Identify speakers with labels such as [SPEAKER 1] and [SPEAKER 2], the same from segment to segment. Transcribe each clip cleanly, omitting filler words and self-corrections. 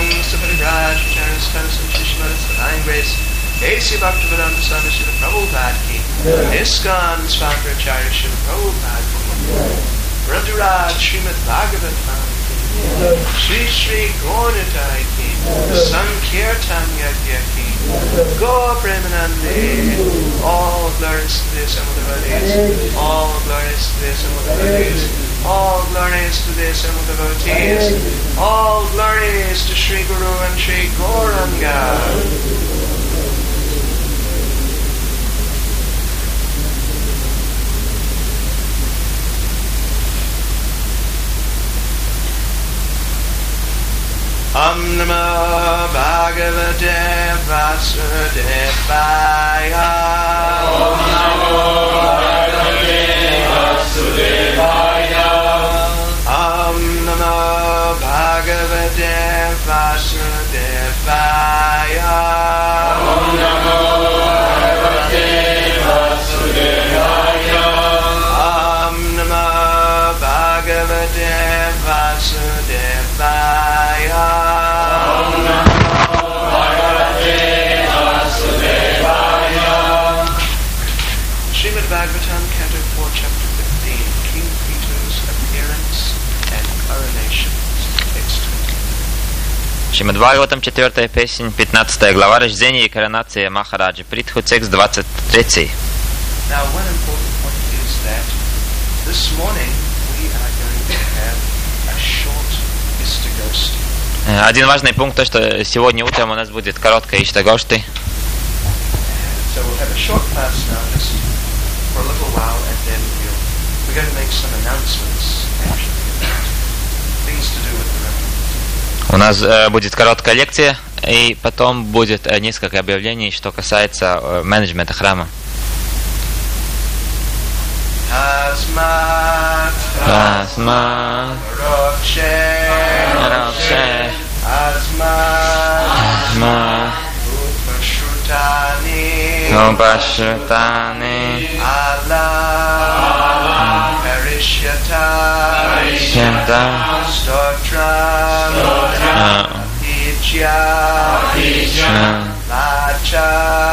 [SPEAKER 1] Saparaj, Charis, Tanis, and Shishmaris, Divine Grace, A.C. Bhaktivedanta Swami Srila Prabhupada ki, ISKCON Founder Acharya Srila Prabhupada ki, Radharaj Srimad Bhagavatam ki, Shri Shri Gaurnitai ki, Sankirtan Yajna ki, Gaur Premanande, all glories to the assembled devotees, all glories to the assembled devotees, all glories to the assembled devotees, all glories to Shri Guru and Shri Gauranga. Om Namo Bhagavate Vasudevaya.
[SPEAKER 2] Om Namo Bhagavate Vasudevaya.
[SPEAKER 1] Om Namo Bhagavate Vasudevaya.
[SPEAKER 2] Om Namo Bhagavate Vasudevaya.
[SPEAKER 1] Om Namo Bhagavate Vasudevaya. Srimad Bhagavatam, Canto 4, Chapter 15, King Peter's Appearance and Coronation. Text 20.
[SPEAKER 3] Шримад Бхагаватам, 4 песнь, 15 глава, рождение и коронация Махараджи. Притху, текст 23.
[SPEAKER 1] Now, one important point is that this morning we are going to have a short Ishtagosthi.
[SPEAKER 3] Один важный пункт, то, что сегодня утром у нас будет короткая Иштагошти.
[SPEAKER 1] So we'll have a short class now, just for a little while, and then we're going to make some announcements, actually, about things to do with the river.
[SPEAKER 3] У нас будет короткая лекция, и потом будет несколько объявлений, что касается менеджмента храма.
[SPEAKER 1] Asmat Rokshe Asmat
[SPEAKER 3] Upashrutani
[SPEAKER 1] Allah Parishyata Stotram Apijya Vacha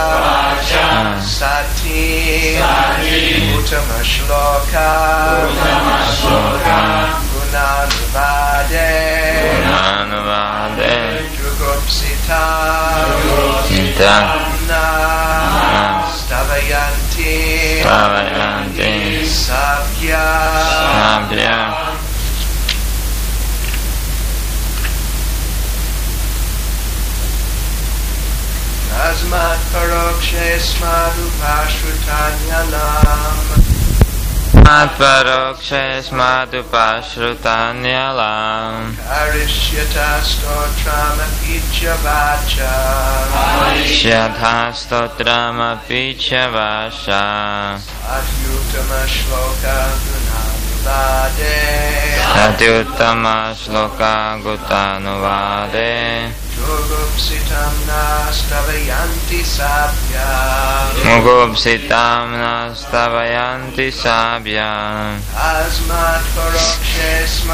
[SPEAKER 1] Sati Uttama Shloka Gunanuvade Jugupsita Stavayanti Sabhya Asmat Parokshe Smadupashrutanyalam
[SPEAKER 3] Parokshe Smadupashrutanyalam
[SPEAKER 1] Karishyata Stotrama Pichavacha
[SPEAKER 3] Karishyata Stotrama Pichavacha
[SPEAKER 1] Adyutama Shloka Gunanuvade
[SPEAKER 3] Adyutama Shloka Gutanuvade
[SPEAKER 1] Jugupsitam Nastavayanti Sabhya
[SPEAKER 3] Mugupsitam Nastavayanti Sabhya
[SPEAKER 1] Asmat Parokshe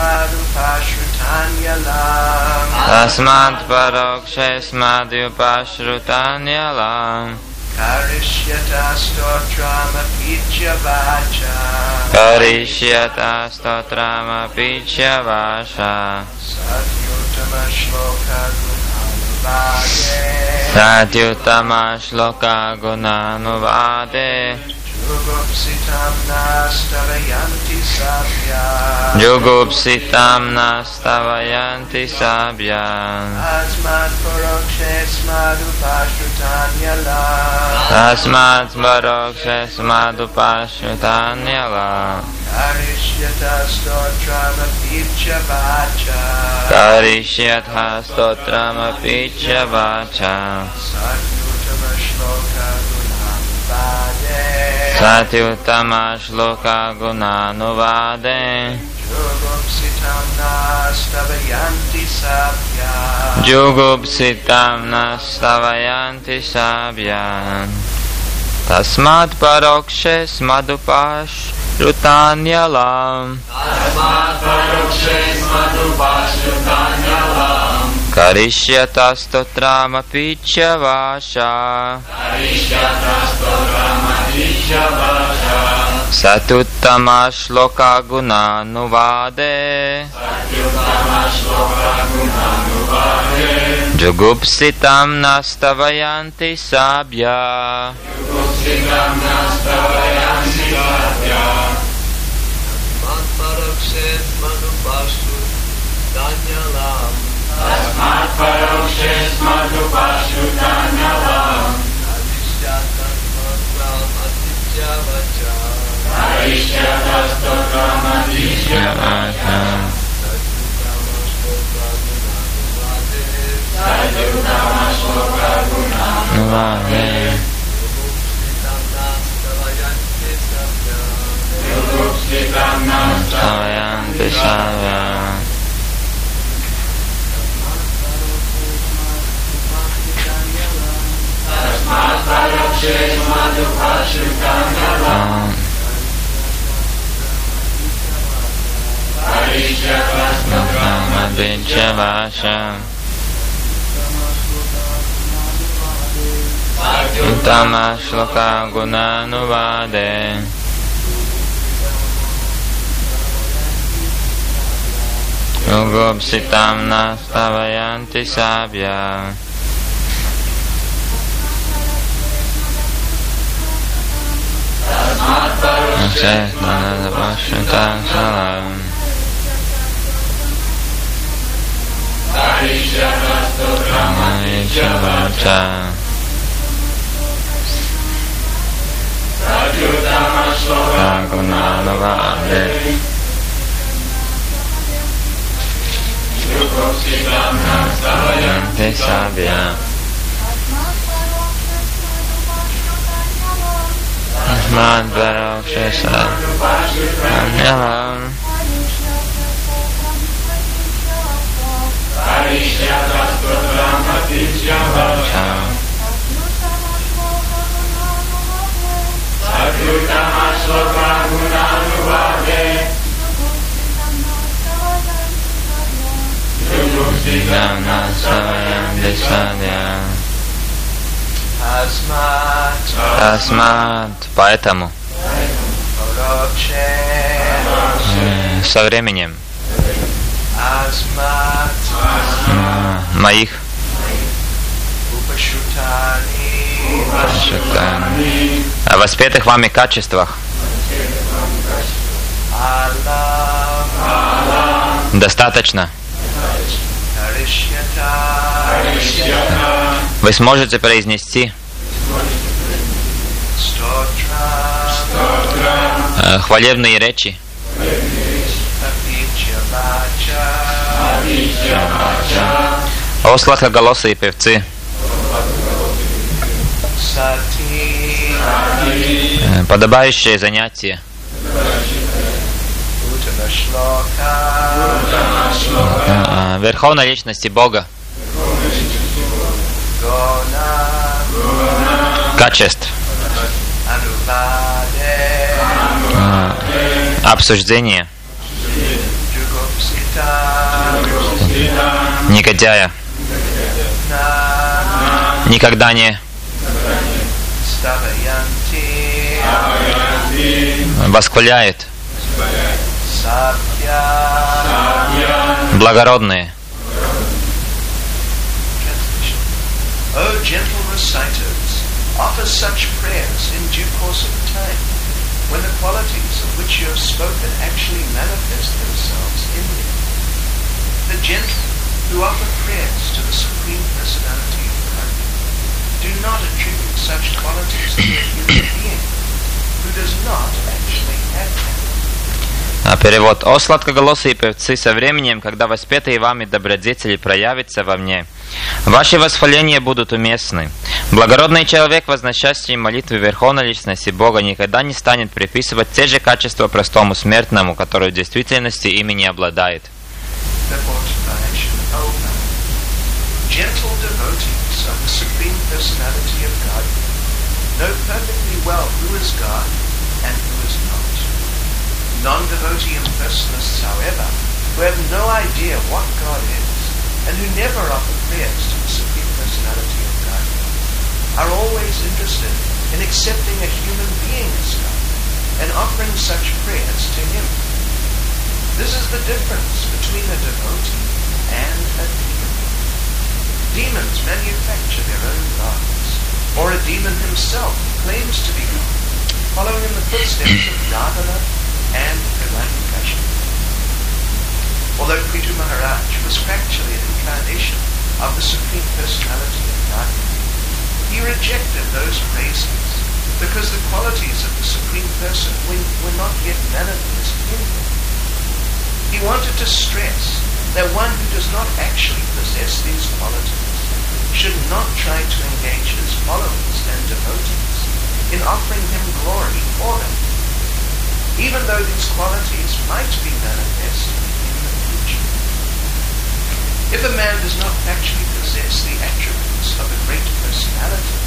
[SPEAKER 1] Smadupashrutanyalam
[SPEAKER 3] Asmat Parokshe Smadupashrutanyalam
[SPEAKER 1] Karishyata Stotrama Pichavacha
[SPEAKER 3] Karishyata Stotrama Pichavacha
[SPEAKER 1] Satyutama Shloka Gunanuvade
[SPEAKER 3] Satyutama Shloka Gunanuvade
[SPEAKER 1] Jugupsitam Nastavayanti Sabhya
[SPEAKER 3] Jugupsitam Nastavayanti Sabhya
[SPEAKER 1] Asmat Parokshe Smadupashrutanyalam
[SPEAKER 3] Asmat Parokshe Smadupashrutanyalam
[SPEAKER 1] Karishyata Stotrama Pichavacha
[SPEAKER 3] Karishyata Stotrama Pichavacha
[SPEAKER 1] Satyutama Shloka Gunanuvade
[SPEAKER 3] Satyutama Shloka Gunanuvade
[SPEAKER 1] Jugupsitam Nastavayanti Sabhya
[SPEAKER 3] Jugupsitam Nastavayanti Sabhya Tasmat Parokshe Smadupashrutanyalam
[SPEAKER 2] Tasmat Parokshe Smadupashrutanyalam
[SPEAKER 3] Karishyata stotrama picha vasha Satuttama shloka guna nuvade Jugupsitam nastavayanti sabya
[SPEAKER 2] Tasmat parokshes madhupashu danyalam Harishyata stotram adishya vacham Sajutama shloka gunanuvade Yugupsitam nastavayanti sabya Tasmat parokshes madhupashu danyalam Harishyata stotram
[SPEAKER 3] adishya vacham Uttama shloka gunanuvade Yugupsitam nastavayanti sabya
[SPEAKER 2] Tasmat parokshes
[SPEAKER 3] madhupashu danyalam
[SPEAKER 2] Harishyata stotram adishya vacham Sajutama shloka
[SPEAKER 3] gunanuvade
[SPEAKER 2] Yugupsitam nastavayanti
[SPEAKER 3] sabya Tasmat parokshes
[SPEAKER 2] madhupashu
[SPEAKER 3] danyalam
[SPEAKER 2] Harishyata stotram adishya vacham Sajutama shloka gunanuvade Yugupsitam
[SPEAKER 3] nastavayanti sabya
[SPEAKER 1] Tasmat
[SPEAKER 3] поэтому
[SPEAKER 1] Parokshes
[SPEAKER 3] со временем
[SPEAKER 1] Asmat
[SPEAKER 3] моих
[SPEAKER 1] Upashutani
[SPEAKER 3] о воспетых вами качествах
[SPEAKER 1] Alam
[SPEAKER 3] достаточно.
[SPEAKER 1] Harishyata
[SPEAKER 3] Вы сможете произнести
[SPEAKER 1] Stotra
[SPEAKER 3] хвалебные речи о сладкоголосые певцы, подобающее занятие Верховной Личности Бога, качеств, обсуждение негодяя, никогда не восхваляет благородные.
[SPEAKER 1] O gentle reciters, offer such prayers in due course of time, when the qualities of which you have spoken actually manifest themselves in you. The gentle who offer prayers to the Supreme Personality of God do not attribute such qualities to a human being who does not actually have them.
[SPEAKER 3] Перевод. О сладкоголосые певцы, со временем, когда воспетые вами добродетели проявятся во мне, ваши восхваления будут уместны. Благородный человек, возносящий молитвы Верховной Личности Бога, никогда не станет приписывать те же качества простому смертному, который в действительности ими не обладает.
[SPEAKER 1] Gentle devotees of the Supreme Personality of God know perfectly well who is God and who is not. Non-devotee impersonalists, however, who have no idea what God is, and who never offer prayers to the Supreme Personality of God, are always interested in accepting a human being as God and offering such prayers to Him. This is the difference between a devotee and a demon. Demons manufacture their own gods, or a demon himself claims to be God, following in the footsteps of Ravana and Hiranyakashipu. Although Prithu Maharaj was factually an incarnation of the Supreme Personality of Godhead, he rejected those praises because the qualities of the Supreme Person were not yet manifest in him. He wanted to stress that one who does not actually possess these qualities should not try to engage his followers and devotees in offering him glory for them, even though these qualities might be manifest in the future. If a man does not actually possess the attributes of a great personality,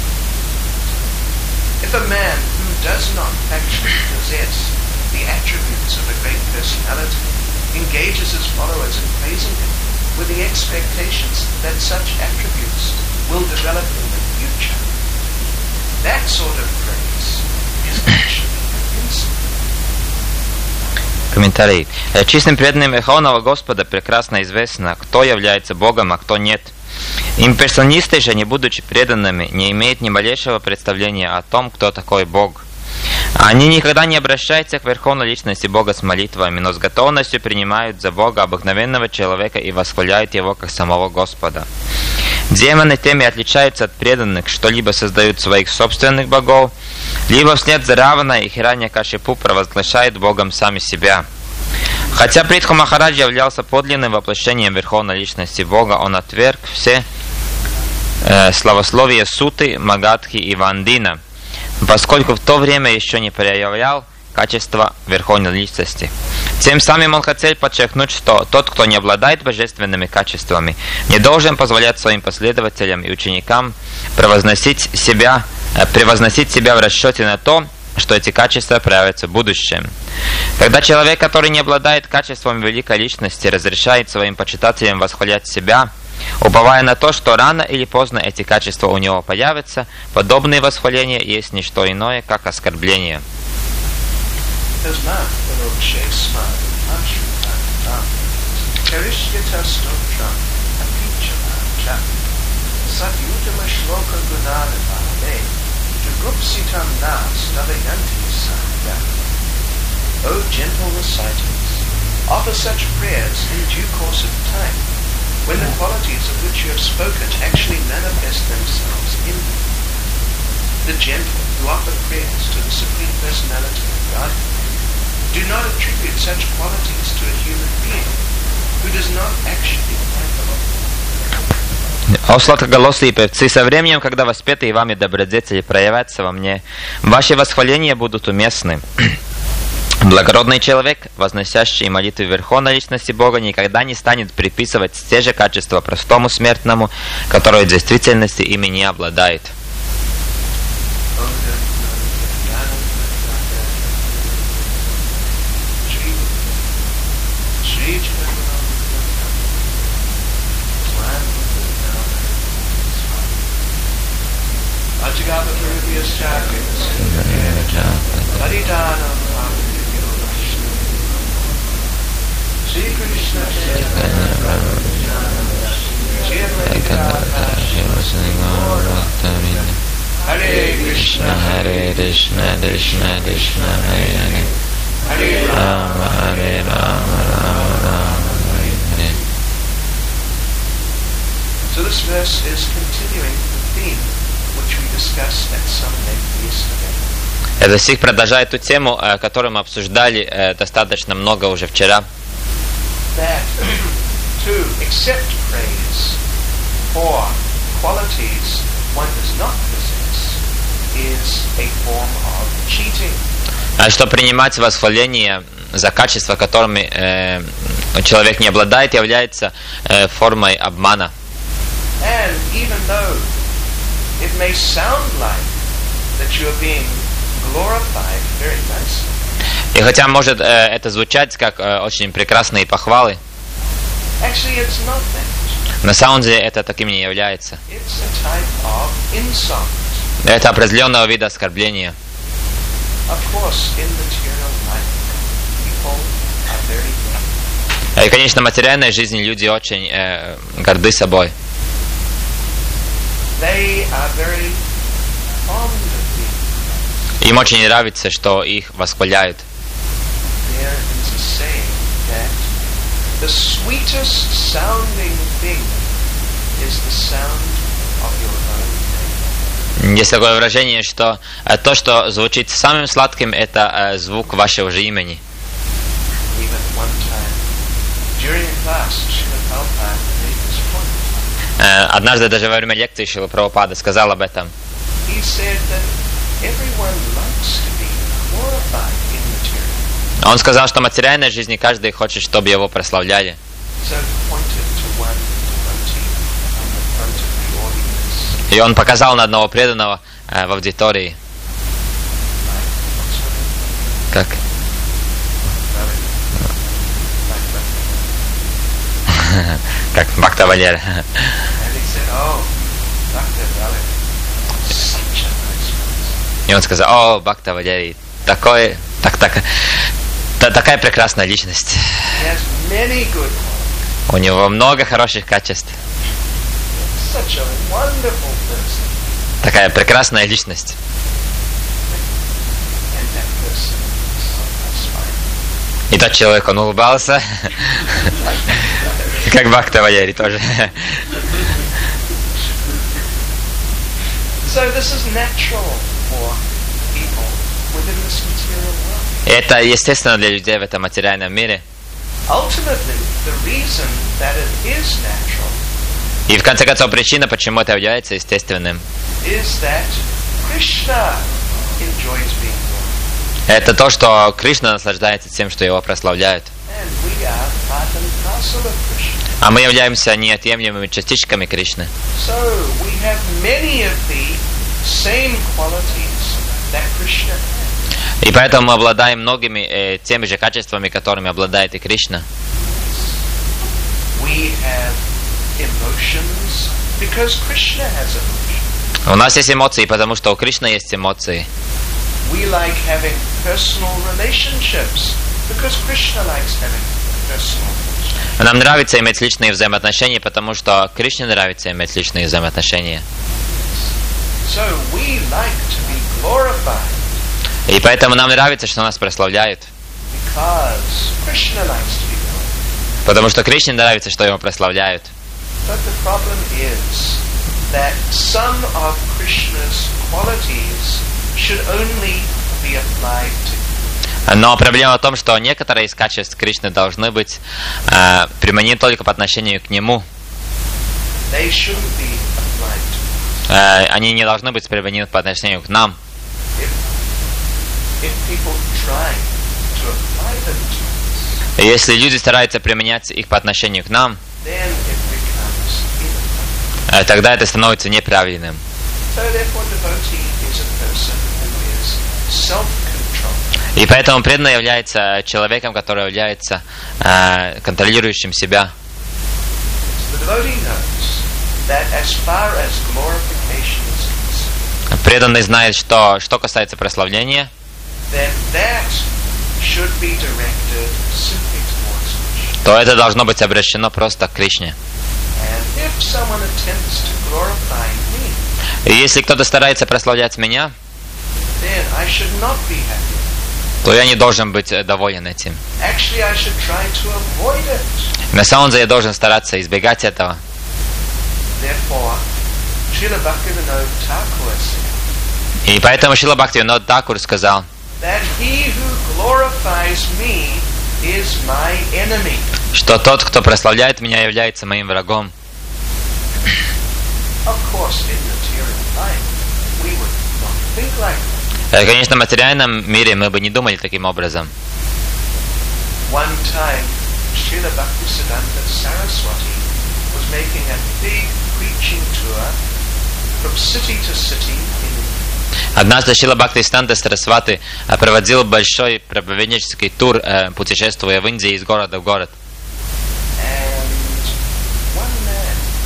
[SPEAKER 1] if a man who does not actually possess the attributes of a great personality engages his followers in praising him with the expectations that such attributes will develop in the future, that sort of praise is actually insult.
[SPEAKER 3] Комментарий. Чистым преданным Верховного Господа прекрасно известно, кто является Богом, а кто нет. Имперсонисты же, не будучи преданными, не имеют ни малейшего представления о том, кто такой Бог. Они никогда не обращаются к Верховной Личности Бога с молитвами, но с готовностью принимают за Бога обыкновенного человека и восхваляют Его как самого Господа. Демоны теми отличаются от преданных, что либо создают своих собственных богов, либо вслед за Равана и Хираньякашипу провозглашают Богом сами себя. Хотя Притху Махарадж являлся подлинным воплощением Верховной Личности Бога, он отверг все славословия Суты, Магадхи и Вандина, поскольку в то время еще не проявлял качества Верховной Личности. Тем самым он хотел подчеркнуть, что тот, кто не обладает божественными качествами, не должен позволять своим последователям и ученикам превозносить себя в расчете на то, что эти качества проявятся в будущем. Когда человек, который не обладает качеством великой личности, разрешает своим почитателям восхвалять себя, уповая на то, что рано или поздно эти качества у него появятся, подобные восхваления есть не что иное, как оскорбление.
[SPEAKER 1] O gentle reciters, offer such prayers in due course of time, when the qualities of which you have spoken actually manifest themselves in you. The gentle who offer prayers to the Supreme Personality of God do not attribute such qualities to a human being who does not actually have them.
[SPEAKER 3] О сладкоголосые певцы, со временем, когда воспетые вами добродетели проявятся во мне, ваши восхваления будут уместны. Благородный человек, возносящий молитвы Верховной Личности Бога, никогда не станет приписывать те же качества простому смертному, который в действительности ими не обладает.
[SPEAKER 2] Hare Krishna, Hare Krishna, Krishna Krishna, Hare Hare, Hare Rama, Hare Rama, Rama Rama, Hare Hare.
[SPEAKER 1] So this verse is continuing the theme which we discussed at some length yesterday.
[SPEAKER 3] Этот стих продолжает ту тему, которую мы обсуждали достаточно много уже вчера.
[SPEAKER 1] That to accept praise for qualities one does not possess is a form of cheating.
[SPEAKER 3] Что принимать восхваление за качества, которыми человек не обладает, является формой обмана.
[SPEAKER 1] And even though it may sound like that you are being glorified very nicely.
[SPEAKER 3] И хотя может это звучать как очень прекрасные похвалы,
[SPEAKER 1] Actually, it's not that.
[SPEAKER 3] На самом деле это таким не является.
[SPEAKER 1] It's a type of insult.
[SPEAKER 3] Это определенного вида оскорбления.
[SPEAKER 1] Of course, in material life, people are very proud.
[SPEAKER 3] И, конечно, в материальной жизни люди очень горды собой.
[SPEAKER 1] They are very fond of being.
[SPEAKER 3] Им очень нравится, что их восхваляют.
[SPEAKER 1] There is a saying that the sweetest sounding thing is the sound of your own name.
[SPEAKER 3] Есть такое выражение, что то, что звучит самым сладким, это звук вашего же имени.
[SPEAKER 1] Even at one time, during a class, Srila Prabhupada made this point.
[SPEAKER 3] Однажды даже во время лекции Шрила Прабхупада сказал об этом.
[SPEAKER 1] He said that everyone likes to be glorified in material.
[SPEAKER 3] Он сказал, что в материальной жизни каждый хочет, чтобы его прославляли.
[SPEAKER 1] So pointed to one devotee on the front of the audience.
[SPEAKER 3] И он показал на одного преданного в аудитории. Как? Как Бхакта Валер.
[SPEAKER 1] And he said, "Oh, Dr. Valley, such a nice person."
[SPEAKER 3] И он сказал: о, Бхакта Валери, такая прекрасная личность.
[SPEAKER 1] He has many good qualities.
[SPEAKER 3] У него много хороших качеств.
[SPEAKER 1] Such a wonderful person.
[SPEAKER 3] Такая прекрасная личность.
[SPEAKER 1] And that person is smiling.
[SPEAKER 3] И тот человек, он улыбался. Как Бхакта Валери тоже.
[SPEAKER 1] So this is natural for people within this material world.
[SPEAKER 3] Это естественно для людей в этом материальном мире.
[SPEAKER 1] Ultimately, the reason that it is natural
[SPEAKER 3] И в конце концов причина, почему это является естественным,
[SPEAKER 1] is that Krishna enjoys being glorified.
[SPEAKER 3] это то, что Кришна наслаждается тем, что его прославляют.
[SPEAKER 1] And we are part and parcel of Krishna.
[SPEAKER 3] А мы являемся неотъемлемыми частичками Кришны.
[SPEAKER 1] So we have many of the same qualities that Krishna has.
[SPEAKER 3] И поэтому мы обладаем многими теми же качествами, которыми обладает и Кришна.
[SPEAKER 1] We have emotions because Krishna has emotions.
[SPEAKER 3] У нас есть эмоции, потому что у Кришны есть эмоции.
[SPEAKER 1] We like having personal relationships because Krishna likes having personal relationships.
[SPEAKER 3] Нам нравится иметь личные взаимоотношения, потому что Кришне нравится иметь личные взаимоотношения.
[SPEAKER 1] So we like to be glorified
[SPEAKER 3] И поэтому нам нравится, что нас прославляют.
[SPEAKER 1] because Krishna likes to be glorified.
[SPEAKER 3] Потому что Кришне нравится, что его прославляют.
[SPEAKER 1] But the problem is that some of Krishna's qualities should only be applied to.
[SPEAKER 3] Но проблема в том, что некоторые из качеств Кришны должны быть применены только по отношению к нему.
[SPEAKER 1] They shouldn't be applied to.
[SPEAKER 3] Они не должны быть применены по отношению к нам.
[SPEAKER 1] If people try to apply them to us,
[SPEAKER 3] И если люди стараются применять их по отношению к нам,
[SPEAKER 1] then it becomes inappropriate.
[SPEAKER 3] тогда это становится неправильным.
[SPEAKER 1] So therefore, devotee is a person who is self-controlled.
[SPEAKER 3] И поэтому преданный является человеком, который является контролирующим себя.
[SPEAKER 1] So the devotee knows that as far as glorification is concerned,
[SPEAKER 3] Преданный знает, что касается прославления,
[SPEAKER 1] then that should be directed simply towards Krishna.
[SPEAKER 3] то это должно быть обращено просто к Кришне.
[SPEAKER 1] And if someone attempts to glorify me,
[SPEAKER 3] И если кто-то старается прославлять меня,
[SPEAKER 1] then I should not be happy.
[SPEAKER 3] то я не должен быть доволен этим.
[SPEAKER 1] Actually, I should try to avoid it.
[SPEAKER 3] На самом деле я должен стараться избегать этого.
[SPEAKER 1] Therefore, Srila Bhaktivinoda Thakur said
[SPEAKER 3] И поэтому Шрила Бхактивинод Тхакур сказал,
[SPEAKER 1] that he who glorifies me is my enemy.
[SPEAKER 3] что тот, кто прославляет меня, является моим врагом.
[SPEAKER 1] Of course, in material life, we would not think like that.
[SPEAKER 3] Конечно, в материальном мире мы бы не думали таким образом.
[SPEAKER 1] One time, Srila Bhaktisiddhanta Saraswati was making a big preaching tour from city to city in India.
[SPEAKER 3] Однажды Шрила Бхактисиданта Сарасвати проводил большой проповеднический тур, путешествуя в Индии из города в город.
[SPEAKER 1] And one man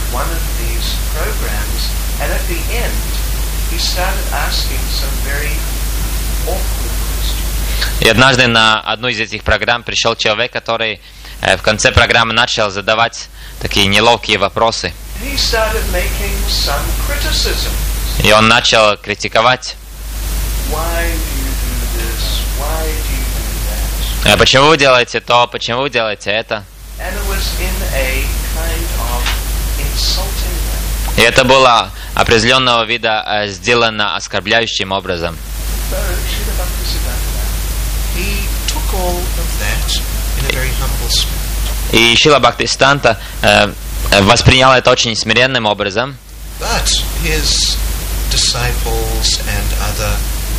[SPEAKER 1] one of these programs, and at the end, he started asking some very awkward questions.
[SPEAKER 3] И однажды на одну из этих программ пришел человек, который в конце программы начал задавать такие неловкие вопросы.
[SPEAKER 1] He started making some criticism.
[SPEAKER 3] И он начал критиковать.
[SPEAKER 1] Why do you do this? Why do you do that?
[SPEAKER 3] Почему вы делаете то? Почему вы делаете это?
[SPEAKER 1] And it was in a kind of insulting way.
[SPEAKER 3] И это было определенного вида сделано оскорбляющим образом.
[SPEAKER 1] So Srila Bhaktisiddhanta, he took all of that in a very humble spirit.
[SPEAKER 3] И Шрила Бхактисиданта воспринял это очень смиренным образом.
[SPEAKER 1] But his disciples and other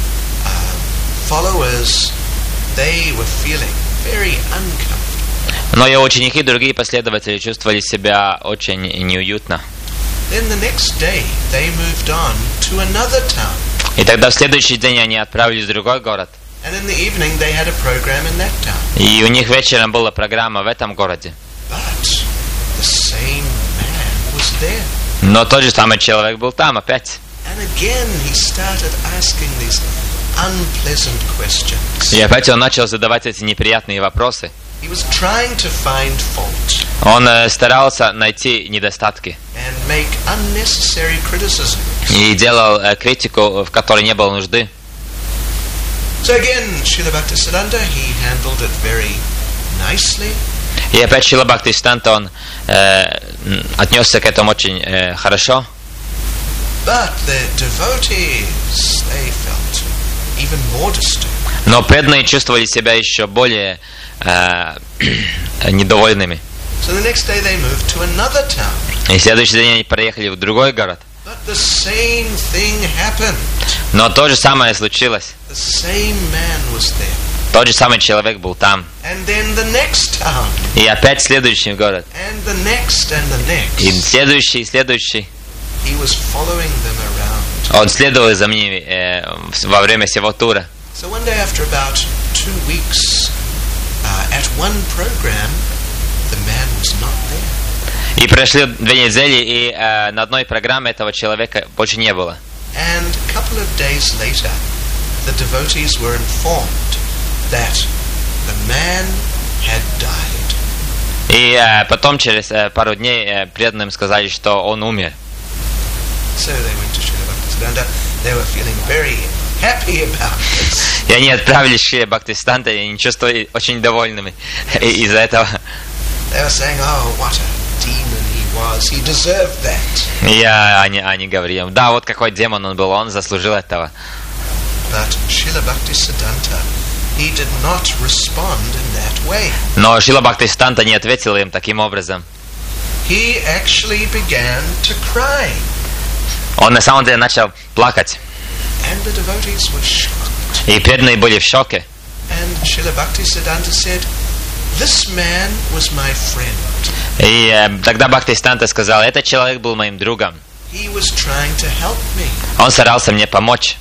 [SPEAKER 1] followers, they were feeling very uncomfortable.
[SPEAKER 3] Но его ученики и другие последователи чувствовали себя очень неуютно.
[SPEAKER 1] Then the next day they moved on to another town.
[SPEAKER 3] И тогда в следующий день они отправились в другой город.
[SPEAKER 1] And in the evening they had a program in that town.
[SPEAKER 3] И у них вечером была программа в этом городе.
[SPEAKER 1] But the same man was there.
[SPEAKER 3] Но тот же самый человек был там опять.
[SPEAKER 1] And again he started asking these unpleasant questions.
[SPEAKER 3] И опять он начал задавать эти неприятные вопросы.
[SPEAKER 1] He was trying to find fault
[SPEAKER 3] Он старался найти недостатки
[SPEAKER 1] and make unnecessary criticisms.
[SPEAKER 3] и делал критику, в которой не было нужды.
[SPEAKER 1] So again, Srila Bhaktisiddhanta, he handled it very nicely.
[SPEAKER 3] И опять Шрила Бхактисиданта, он отнесся к этому очень хорошо.
[SPEAKER 1] But the devotees, they felt even more disturbed.
[SPEAKER 3] Но преданные чувствовали себя еще более недовольными.
[SPEAKER 1] So the next day they moved to another town.
[SPEAKER 3] И в следующий день они проехали в другой город.
[SPEAKER 1] But the same thing happened.
[SPEAKER 3] Но то же самое случилось.
[SPEAKER 1] The same man was there.
[SPEAKER 3] Тот же самый человек был там.
[SPEAKER 1] And then the next town.
[SPEAKER 3] И опять следующий город.
[SPEAKER 1] And the next and the next.
[SPEAKER 3] И следующий, и следующий.
[SPEAKER 1] He was following them around.
[SPEAKER 3] Он следовал за ними во время всего тура.
[SPEAKER 1] So one day after about 2 weeks, at one program, the man was not there.
[SPEAKER 3] И прошли 2 недели, и на одной программе этого человека больше не было.
[SPEAKER 1] And a couple of days later, the devotees were informed that the man had died.
[SPEAKER 3] И потом, через пару дней, преданным сказали, что он умер.
[SPEAKER 1] So they went to Srila Bhaktisiddhanta. They were feeling very happy about this.
[SPEAKER 3] И они отправились к Шриле Бхактисиданте, и они чувствовали очень довольными из-за этого.
[SPEAKER 1] They were saying, oh, what a demon he was. He deserved that.
[SPEAKER 3] И они говорили, да, вот какой демон он был, он заслужил этого.
[SPEAKER 1] But Srila Bhaktisiddhanta, he did not respond in that way.
[SPEAKER 3] Но Шрила Бхактисиданта не ответил им таким образом.
[SPEAKER 1] He actually began to cry.
[SPEAKER 3] Он на самом деле начал плакать.
[SPEAKER 1] And the devotees were shocked.
[SPEAKER 3] И преданные были в шоке.
[SPEAKER 1] And Srila Bhaktisiddhanta said, this man was my friend.
[SPEAKER 3] И тогда Бхактисиданта сказал, этот человек был моим другом.
[SPEAKER 1] He was trying to help me.
[SPEAKER 3] Он старался мне помочь.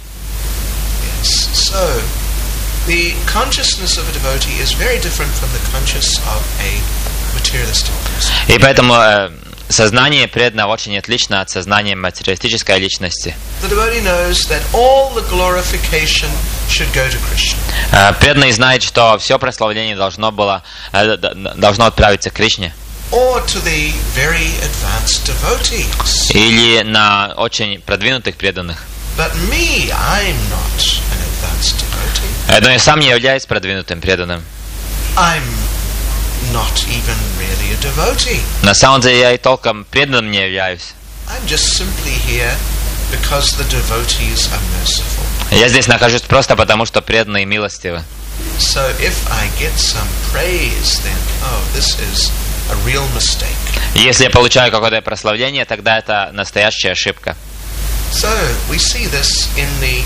[SPEAKER 1] Yes. So, the consciousness of a devotee is very different from the consciousness of a materialistic person.
[SPEAKER 3] И поэтому сознание преданного очень отлично от сознания материалистической личности.
[SPEAKER 1] The devotee knows that all the glorification should go to Krishna.
[SPEAKER 3] Преданный знает, что все прославление должно отправиться к Кришне.
[SPEAKER 1] Or to the very advanced devotees.
[SPEAKER 3] Или на очень продвинутых преданных.
[SPEAKER 1] But me, I'm not an advanced devotee.
[SPEAKER 3] Но я сам не являюсь продвинутым преданным.
[SPEAKER 1] I'm not even really a devotee.
[SPEAKER 3] На самом деле я и толком преданным не являюсь.
[SPEAKER 1] I'm just simply here because the devotees are merciful.
[SPEAKER 3] Я здесь нахожусь просто потому, что преданные милостивы.
[SPEAKER 1] So if I get some praise, then this is a real mistake.
[SPEAKER 3] Если я получаю какое-то прославление, тогда это настоящая ошибка.
[SPEAKER 1] So we see this in the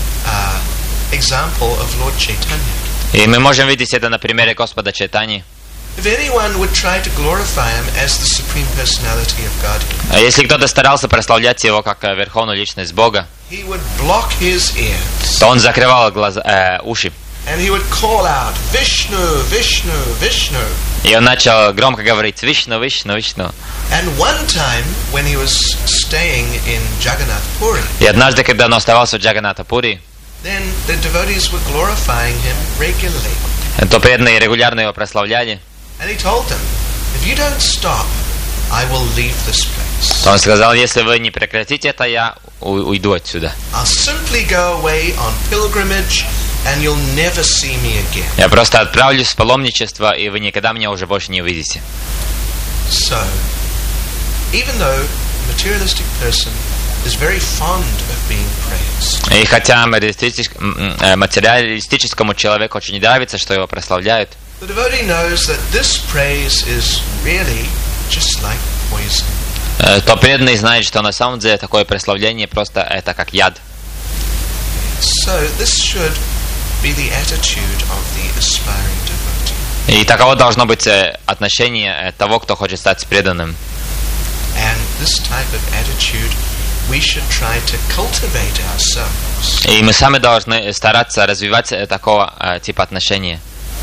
[SPEAKER 1] example of Lord Chaitanya.
[SPEAKER 3] И мы можем видеть это на примере Господа Чайтаньи.
[SPEAKER 1] If anyone would try to glorify him as the supreme personality of Godhead,
[SPEAKER 3] если кто-то старался прославлять его как верховную личность Бога,
[SPEAKER 1] he would block his ears.
[SPEAKER 3] то он закрывал уши.
[SPEAKER 1] And he would call out, Vishnu, Vishnu, Vishnu.
[SPEAKER 3] И он начал громко говорить Вишну, Вишну, Вишну.
[SPEAKER 1] And one time, when he was staying in Jagannath Puri,
[SPEAKER 3] И однажды, когда он оставался в Джаганнатапури,
[SPEAKER 1] then the devotees were glorifying him regularly.
[SPEAKER 3] то преданные регулярно его прославляли.
[SPEAKER 1] And he told them, if you don't stop, I will leave this place.
[SPEAKER 3] То он сказал, если вы не прекратите это, я уйду отсюда.
[SPEAKER 1] I'll simply go away on pilgrimage and you'll never see me again.
[SPEAKER 3] Я просто отправлюсь в паломничество, и вы никогда меня уже больше не увидите.
[SPEAKER 1] So, even though a materialistic person is very fond of being praised,
[SPEAKER 3] И хотя материалистическому человеку очень нравится, что его прославляют,
[SPEAKER 1] the devotee knows that this praise is really just like poison.
[SPEAKER 3] то преданный знает, что на самом деле такое прославление просто это как яд.
[SPEAKER 1] So, this should be the attitude of the aspiring devotee.
[SPEAKER 3] И таково должно быть отношение того, кто хочет стать преданным.
[SPEAKER 1] And this type of attitude we should try to cultivate ourselves.
[SPEAKER 3] И мы сами должны стараться развивать такого типа отношения.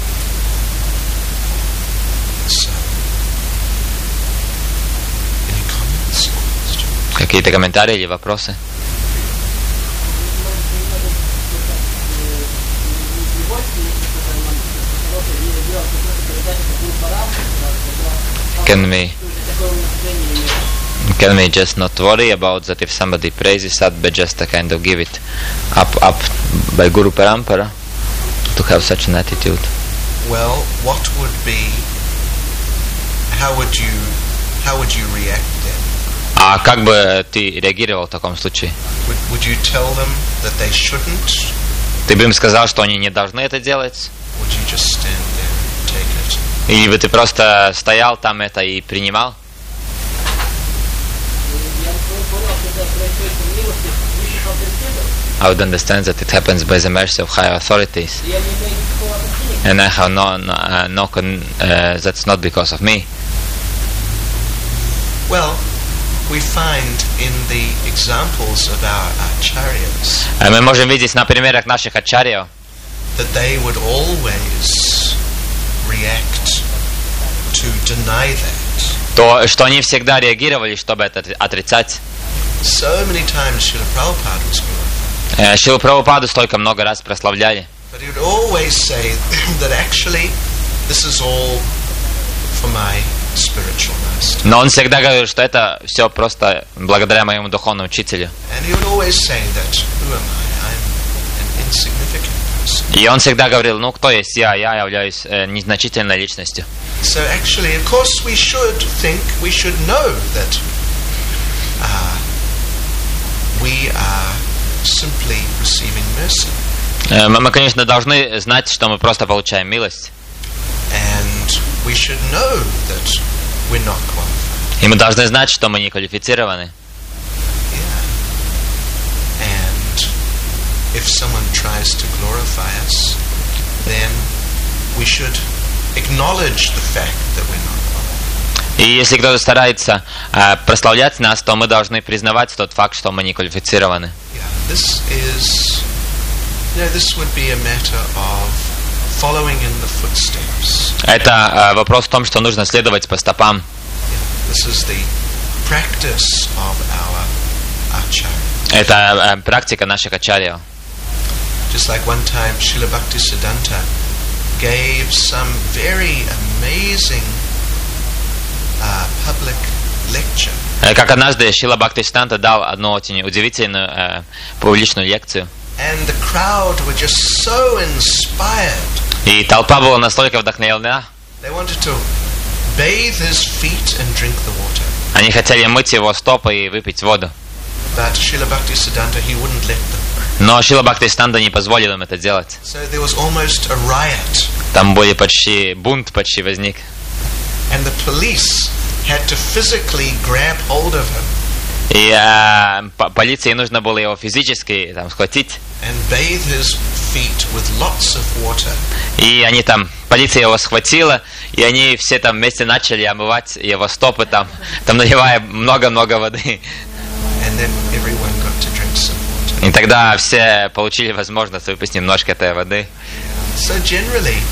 [SPEAKER 1] So, any comments or questions?
[SPEAKER 3] Какие-то комментарии или вопросы? Can we just not worry about that if somebody praises that, but just to kind of give it up by Guru Parampara to have such an attitude?
[SPEAKER 1] Well, what would be? How would you react then?
[SPEAKER 3] А как бы ты реагировал в таком случае?
[SPEAKER 1] Would you tell them that they shouldn't?
[SPEAKER 3] Ты бы им сказал, что они не должны это делать?
[SPEAKER 1] Would you just stand there and take it?
[SPEAKER 3] Или бы ты просто стоял там это и принимал? I would understand that it happens by the mercy of higher authorities, and I have that's not because of me.
[SPEAKER 1] Well, we find in the examples of our acharyas
[SPEAKER 3] Мы можем видеть на примерах наших ачарьев,
[SPEAKER 1] that they would always react to deny that.
[SPEAKER 3] то, что они всегда реагировали, чтобы это отрицать.
[SPEAKER 1] So many times Srila Prabhupada was glorified.
[SPEAKER 3] Шрила Прабхупаду столько много раз прославляли.
[SPEAKER 1] But he would always say that actually this is all for my spiritual master.
[SPEAKER 3] Но он всегда говорил, что это все просто благодаря моему духовному учителю.
[SPEAKER 1] And he would always say that, who am I? I'm an insignificant person.
[SPEAKER 3] И он всегда говорил, ну кто есть я? Я являюсь незначительной личностью.
[SPEAKER 1] So actually, of course, we should know that we are simply receiving mercy.
[SPEAKER 3] Мы, конечно, должны знать, что мы просто получаем милость.
[SPEAKER 1] And we should know that we're not qualified.
[SPEAKER 3] И мы должны знать, что мы не квалифицированы.
[SPEAKER 1] Yeah. And if someone tries to glorify us, then we should acknowledge the fact that we're not qualified.
[SPEAKER 3] И если кто-то старается прославлять нас, то мы должны признавать тот факт, что мы не квалифицированы.
[SPEAKER 1] Yeah. This would be a matter of following in the footsteps.
[SPEAKER 3] Это вопрос в том, что нужно следовать по стопам.
[SPEAKER 1] Yeah. This is the practice of our acharya.
[SPEAKER 3] Это практика наших ачарьев.
[SPEAKER 1] Just like one time Srila Bhaktisiddhanta gave some very amazing public lecture.
[SPEAKER 3] Как однажды Шрила Бхактисиданта дал одну очень удивительную публичную лекцию.
[SPEAKER 1] And the crowd were just so inspired.
[SPEAKER 3] И толпа была настолько вдохновлена.
[SPEAKER 1] They wanted to bathe his feet and drink the water.
[SPEAKER 3] Они хотели мыть его стопы и выпить воду.
[SPEAKER 1] But Srila Bhaktisiddhanta, he wouldn't let them.
[SPEAKER 3] Но Шрила Бхактисиданта не позволил им это делать.
[SPEAKER 1] So there was almost a riot.
[SPEAKER 3] Там были бунт почти возник.
[SPEAKER 1] And the police had to physically grab hold of him.
[SPEAKER 3] И полиции нужно было его физически схватить.
[SPEAKER 1] And bathe his feet with lots of water.
[SPEAKER 3] И они полиция его схватила, и они все вместе начали омывать его стопы, наливая много-много воды.
[SPEAKER 1] And then everyone got to drink some water.
[SPEAKER 3] И тогда все получили возможность выпить немножко этой воды.
[SPEAKER 1] So generally,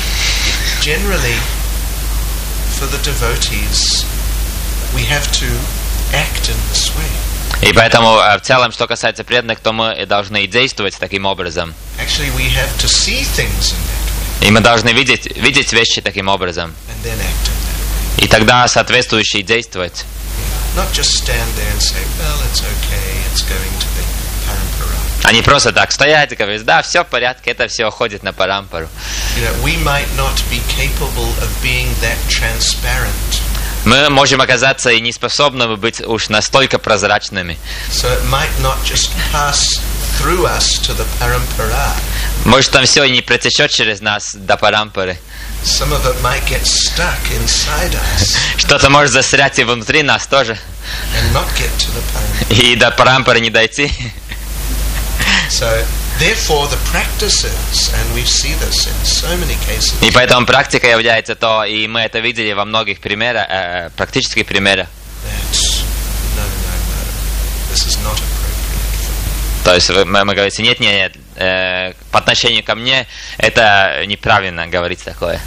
[SPEAKER 1] for the devotees, we have to act in this way.
[SPEAKER 3] И поэтому в целом, что касается преданных, то мы должны и действовать таким образом.
[SPEAKER 1] Actually, we have to see things in that way.
[SPEAKER 3] И мы должны видеть вещи таким образом.
[SPEAKER 1] And then act in that way.
[SPEAKER 3] И тогда соответствующе действовать.
[SPEAKER 1] Not just stand there and say, well, it's okay, it's going to the parampara.
[SPEAKER 3] А не просто так стоять и говорить, да, все в порядке, это все уходит на парампару.
[SPEAKER 1] We might not be capable of being that transparent.
[SPEAKER 3] Мы можем оказаться и не способны быть уж настолько прозрачными.
[SPEAKER 1] So it might not just pass through us to the parampara.
[SPEAKER 3] Может, там все и не протечет через нас до парампары.
[SPEAKER 1] Some of it might get stuck inside us.
[SPEAKER 3] Что-то может застрять и внутри нас тоже.
[SPEAKER 1] And not get to the parampara.
[SPEAKER 3] И до парампары не дойти.
[SPEAKER 1] So, therefore, the practice is, and we see this in so many cases.
[SPEAKER 3] И поэтому практика является то, и мы это видели во многих примерах, практических примерах.
[SPEAKER 1] No, this is not appropriate.
[SPEAKER 3] То есть мы говорите, нет, по отношению ко мне это неправильно говорить такое.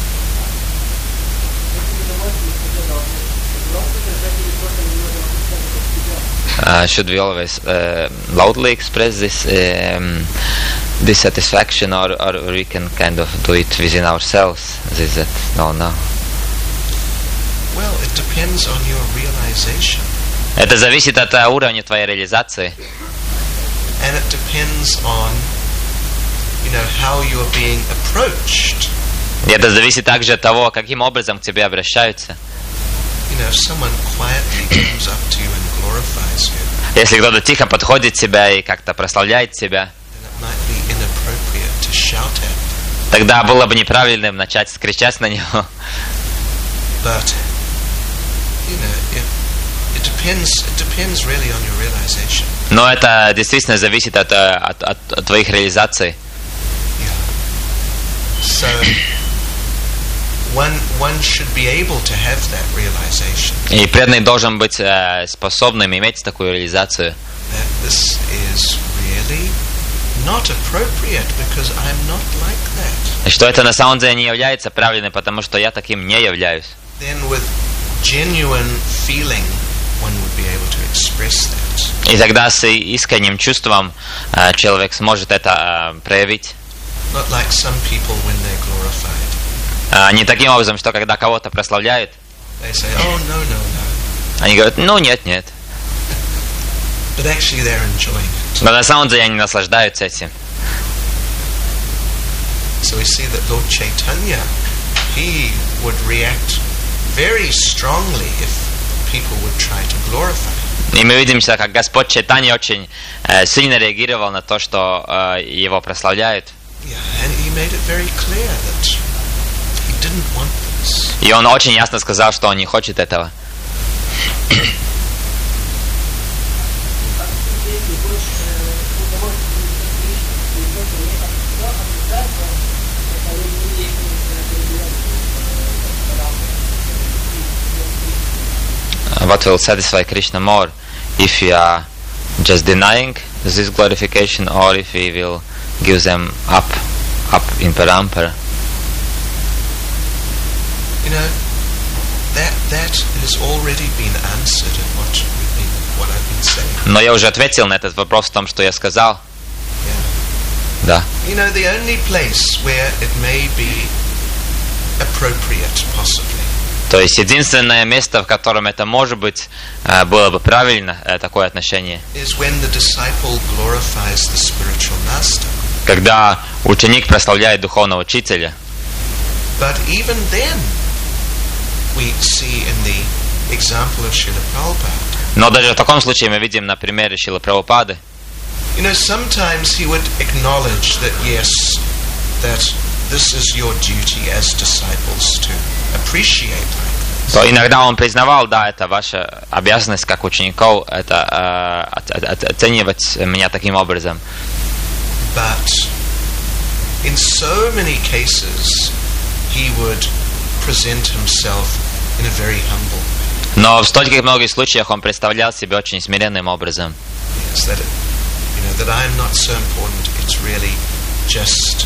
[SPEAKER 3] Should we always loudly express this dissatisfaction, or we can kind of do it within ourselves? Is that no?
[SPEAKER 1] Well, it depends on your realization.
[SPEAKER 3] Это зависит от уровня твоей реализации.
[SPEAKER 1] And it depends on, how you are being approached.
[SPEAKER 3] И это зависит также от того, каким образом к тебе обращаются.
[SPEAKER 1] If someone quietly comes up to you and glorifies you,
[SPEAKER 3] если кто-то тихо подходит к тебе и как-то прославляет тебя,
[SPEAKER 1] then it might be inappropriate to shout at them.
[SPEAKER 3] Тогда было бы неправильным начать кричать на него.
[SPEAKER 1] But it depends really on your realization.
[SPEAKER 3] Но это действительно зависит от твоих реализаций.
[SPEAKER 1] So one should be able to have that realization.
[SPEAKER 3] И преданный должен быть способным иметь такую реализацию.
[SPEAKER 1] That this is really not appropriate because I'm not like that.
[SPEAKER 3] Что это на самом деле не является правильным, потому что я таким не являюсь.
[SPEAKER 1] Then with genuine feeling one would be able to express that.
[SPEAKER 3] И тогда с искренним чувством человек сможет это проявить.
[SPEAKER 1] Not like some people when they're glorified.
[SPEAKER 3] Не таким образом, что когда кого-то прославляют,
[SPEAKER 1] they say, oh, no.
[SPEAKER 3] Они говорят, нет.
[SPEAKER 1] But actually they're enjoying it.
[SPEAKER 3] Но на самом деле они наслаждаются этим.
[SPEAKER 1] So we see that Lord Chaitanya, he would react very strongly if people would try to glorify him.
[SPEAKER 3] И мы видим, как Господь Чайтанья очень сильно реагировал на то, что его прославляют.
[SPEAKER 1] Yeah, and he made it very clear that he didn't want this.
[SPEAKER 3] И он очень ясно сказал, что он не хочет этого. What will satisfy Krishna more, if we are just denying this glorification, or if we will give them up in parampara?
[SPEAKER 1] That has already been answered in what I've been saying.
[SPEAKER 3] Но я уже ответил на этот вопрос в том, что я сказал.
[SPEAKER 1] Yeah.
[SPEAKER 3] Да.
[SPEAKER 1] The only place where it may be appropriate, possibly.
[SPEAKER 3] То есть единственное место, в котором это может быть, было бы правильно, такое отношение, когда ученик прославляет духовного учителя. Но даже в таком случае мы видим на примере Шрилы Прабхупады.
[SPEAKER 1] Sometimes he would acknowledge that yes, that this is your duty as disciples to appreciate like this.
[SPEAKER 3] То иногда он признавал, да, это ваша обязанность как учеников, это оценивать меня таким образом.
[SPEAKER 1] But in so many cases he would present himself in a very humble way.
[SPEAKER 3] Но в стольких многих случаях он представлял себя очень смиренным образом.
[SPEAKER 1] Yes, that I'm not so important. It's really just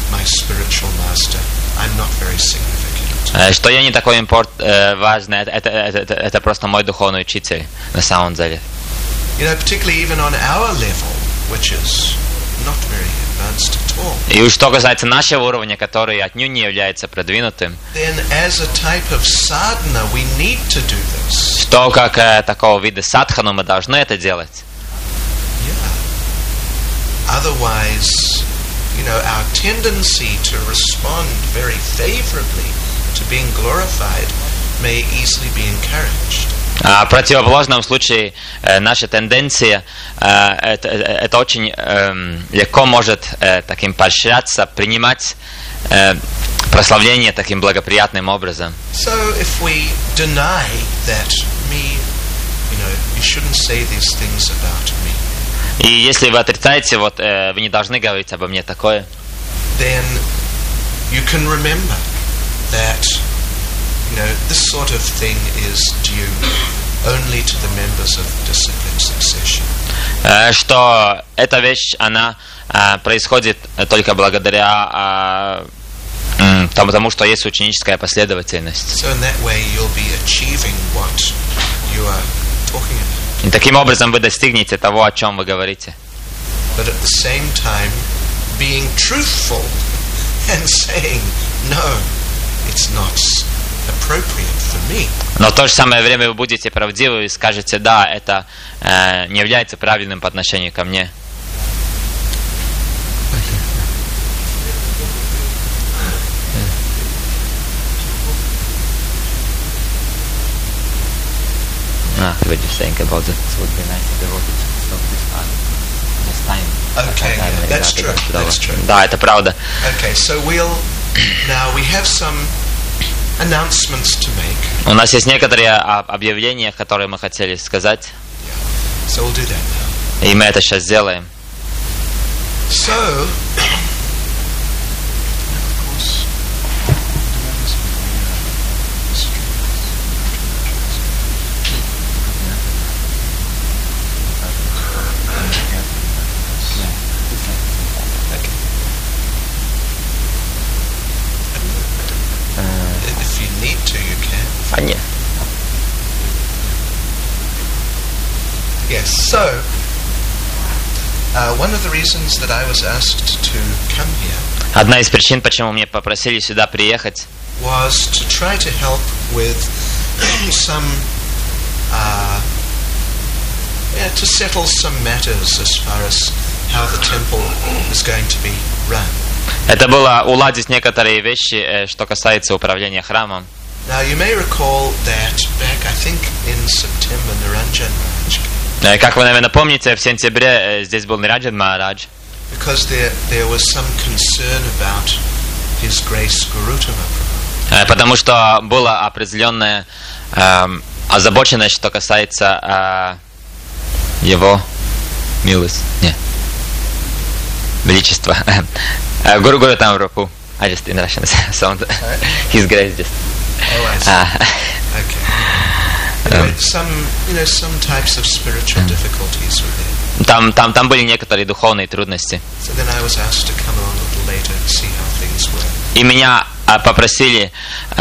[SPEAKER 1] my spiritual master. I'm not very significant.
[SPEAKER 3] Что я не такой важный, это просто мой духовный учитель на самом деле.
[SPEAKER 1] You know, particularly even on our level, which is not very advanced at all.
[SPEAKER 3] И что касается нашего уровня, который отнюдь не является продвинутым,
[SPEAKER 1] Then as a type of sadhana, we need to do this.
[SPEAKER 3] что как такого вида садхану мы должны это делать.
[SPEAKER 1] Yeah. Otherwise, you know, our tendency to respond very favorably to being glorified may easily be encouraged.
[SPEAKER 3] В противоположном случае наша тенденция это очень легко может таким поощряться, принимать прославление таким благоприятным образом.
[SPEAKER 1] So if we deny that me, you know, you shouldn't say these things about me.
[SPEAKER 3] И если вы отрицаете, вот вы не должны говорить обо мне такое,
[SPEAKER 1] Then you can remember that, you know, this sort of thing is due only to the members of discipline succession.
[SPEAKER 3] Что эта вещь, она происходит только благодаря тому, что есть ученическая последовательность.
[SPEAKER 1] So in that way you'll be achieving what you are talking about.
[SPEAKER 3] И таким образом вы достигнете того, о чем вы говорите.
[SPEAKER 1] But at the same time being truthful and saying, no, it's not appropriate for me.
[SPEAKER 3] Но в то же самое время вы будете правдивы и скажете, да, это не является правильным по отношению ко мне. We're just saying about it. It would be nice if they wrote it this time.
[SPEAKER 1] Okay, that's true. That's true.
[SPEAKER 3] Да, это правда.
[SPEAKER 1] Okay, so now we have some announcements to make.
[SPEAKER 3] У нас есть некоторые объявления, которые мы хотели сказать.
[SPEAKER 1] Yeah. So we'll do that now.
[SPEAKER 3] И мы это сейчас сделаем.
[SPEAKER 1] So, if you need to, you can.
[SPEAKER 3] Нет.
[SPEAKER 1] Yes, so one of the reasons that I was asked to come here
[SPEAKER 3] Одна из причин, почему меня попросили сюда приехать,
[SPEAKER 1] was to try to help with some to settle some matters as far as how the temple is going to be run.
[SPEAKER 3] это было уладить некоторые вещи, что касается управления храмом.
[SPEAKER 1] Now you may recall that back, I think in September, Niranjan Maharaj,
[SPEAKER 3] Как вы, наверное, помните, в сентябре здесь был Ниранджан Махарадж,
[SPEAKER 1] because there was some concern about His Grace Gautama Prabhu.
[SPEAKER 3] потому что была определенная озабоченность, что касается его милость, величества. Гуру там Прабху. I just in Russian sound. His Grace just.
[SPEAKER 1] Oh, I see. Okay. Anyway, some types of spiritual difficulties were there.
[SPEAKER 3] Там были некоторые духовные трудности.
[SPEAKER 1] So then I was asked to come along a little later to see how things were.
[SPEAKER 3] И меня попросили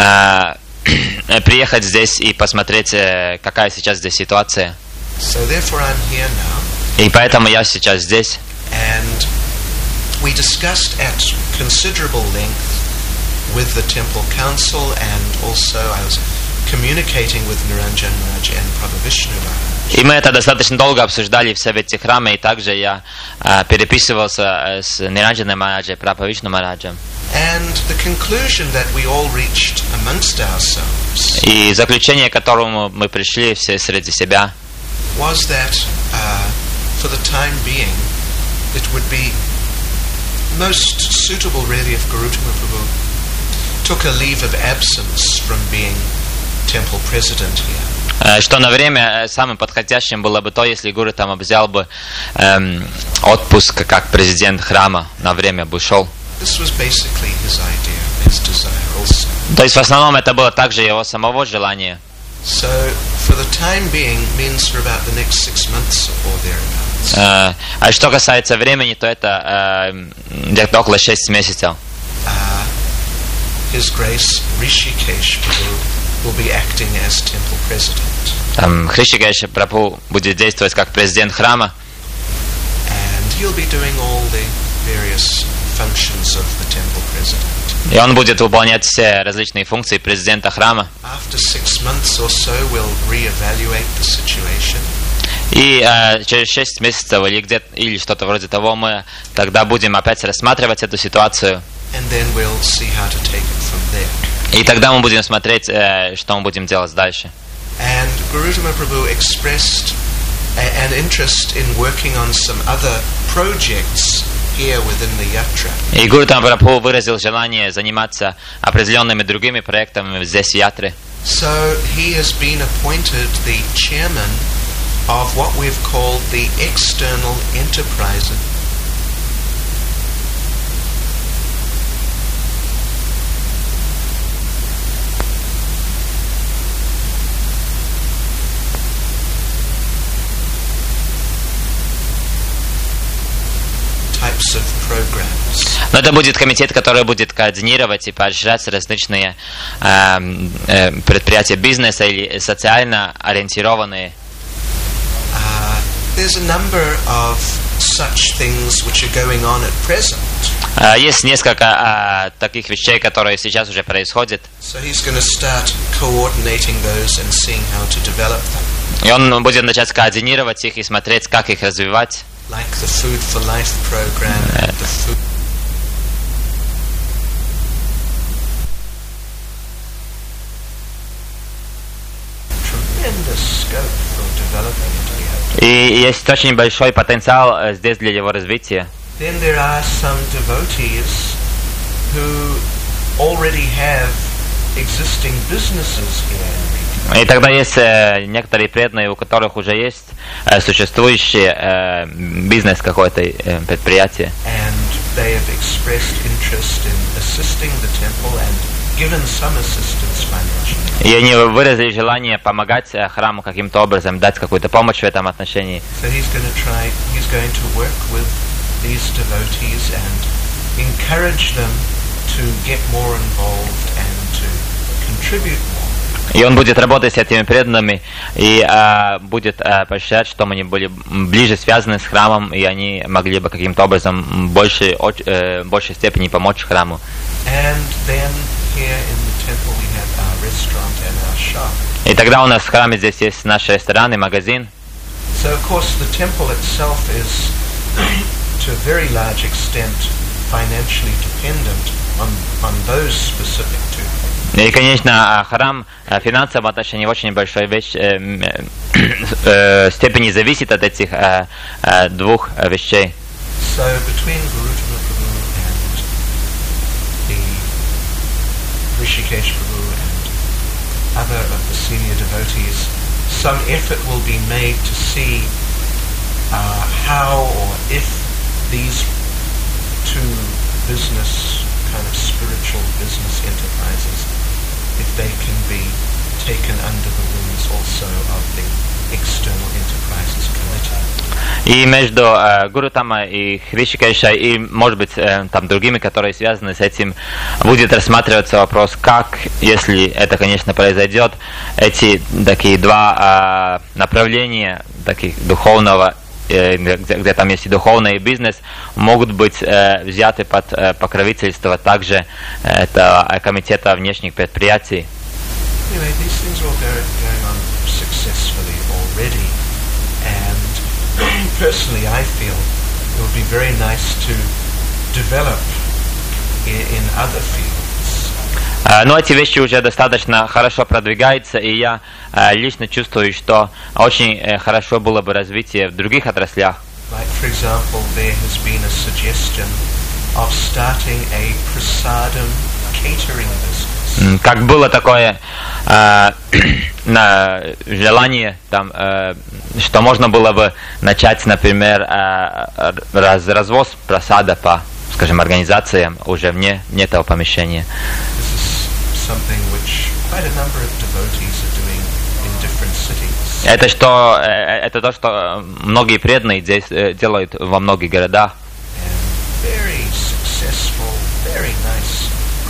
[SPEAKER 3] приехать здесь и посмотреть, какая сейчас здесь ситуация.
[SPEAKER 1] So therefore I'm here now.
[SPEAKER 3] И поэтому я сейчас здесь.
[SPEAKER 1] And we discussed at considerable length with the Temple Council, and also I was communicating with Niranjan Maharaj and Prabhu Vishnu Maharaj.
[SPEAKER 3] И мы это достаточно долго обсуждали в Совете храма, и также я переписывался с Ниранджаном Махараджем и Прабху Вишну Махараджем.
[SPEAKER 1] And the conclusion that we all reached amongst ourselves
[SPEAKER 3] И заключение, к которому мы пришли все среди себя,
[SPEAKER 1] was that for the time being it would be most suitable really if Gautama Prabhu took a leave of absence from being temple president here.
[SPEAKER 3] Что на время самым подходящим было бы то, если Гуру там взял бы отпуск как президент храма, на время бы ушел.
[SPEAKER 1] This was basically his idea, his desire also.
[SPEAKER 3] То есть в основном это было также его самого желание.
[SPEAKER 1] So for the time being means for about the next 6 months or thereabouts.
[SPEAKER 3] А что касается времени, то это где-то около 6 месяцев.
[SPEAKER 1] His Grace Hrishikesh Prabhu will be acting as temple president.
[SPEAKER 3] Там Хришикеш Прабху будет действовать как президент храма.
[SPEAKER 1] And he'll be doing all the various functions of the temple president.
[SPEAKER 3] И он будет выполнять все различные функции президента храма.
[SPEAKER 1] After 6 months or so, we'll reevaluate the situation.
[SPEAKER 3] И через 6 месяцев или что-то вроде того мы тогда будем опять рассматривать эту ситуацию.
[SPEAKER 1] And then we'll see how to take it from there.
[SPEAKER 3] И тогда мы будем смотреть, что мы будем делать дальше.
[SPEAKER 1] And Gautama Prabhu expressed an interest in working on some other projects here within the yatra.
[SPEAKER 3] И Gautama Prabhu выразил желание заниматься определенными другими проектами здесь в ятре.
[SPEAKER 1] So he has been appointed the chairman of what we've called the external enterprises.
[SPEAKER 3] Но это будет комитет, который будет координировать и поощрять различные предприятия бизнеса или социально ориентированные. Есть несколько таких вещей, которые сейчас уже происходят. И он будет начать координировать их и смотреть, как их развивать.
[SPEAKER 1] Like the Food for Life program, the food. Tremendous scope for developing it.
[SPEAKER 3] И есть очень большой потенциал здесь для его развития.
[SPEAKER 1] Then there are some devotees who already have existing businesses here.
[SPEAKER 3] И тогда есть некоторые преданные, у которых уже есть существующий бизнес какой-то, предприятие. И они выразили желание помогать храму каким-то образом, дать какую-то помощь в этом отношении. И он будет работать с этими преданными и будет поощрять, чтобы они были ближе связаны с храмом, и они могли бы каким-то образом в большей степени помочь храму. И тогда у нас в храме здесь есть наш ресторан и магазин.
[SPEAKER 1] So, of course, the temple itself is to a very large extent financially dependent on those specific two things.
[SPEAKER 3] И, конечно, храм в финансовом отношении очень большой степени зависит от этих двух вещей.
[SPEAKER 1] So between Gautama Prabhu and the Hrishikesh Prabhu and other of the senior devotees, some effort will be made to see how or if these two business kind of spiritual business enterprises, if they can be taken under the wings also of the External Enterprises Committee.
[SPEAKER 3] И между Гурутама и Хришикеша, и, может быть, там другими, которые связаны с этим, будет рассматриваться вопрос, как, если это, конечно, произойдет, эти такие два направления таких духовного, где там есть и духовный и бизнес, могут быть взяты под покровительство также это комитета внешних предприятий.
[SPEAKER 1] Anyway, these things are all going on successfully already, and personally I feel it would be very nice to develop in other fields.
[SPEAKER 3] Но эти вещи уже достаточно хорошо продвигаются, и я лично чувствую, что очень хорошо было бы развитие в других отраслях.
[SPEAKER 1] Like, for example, there has been a suggestion of starting a prasadam catering business.
[SPEAKER 3] Как было такое желание, там, что можно было бы начать, например, развоз прасада по, скажем, организациям уже вне этого помещения. Это то, что многие преданные здесь делают во многих городах.
[SPEAKER 1] Very successful, very nice